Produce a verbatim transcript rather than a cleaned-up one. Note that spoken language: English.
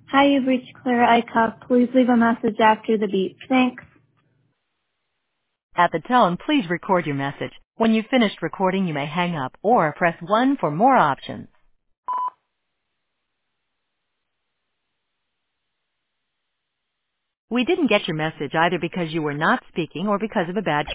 Hi, you've reached Clara iCop. Please leave a message after the beep. Thanks. At the tone, please record your message. When you've finished recording, you may hang up or press one for more options. We didn't get your message either because you were not speaking or because of a bad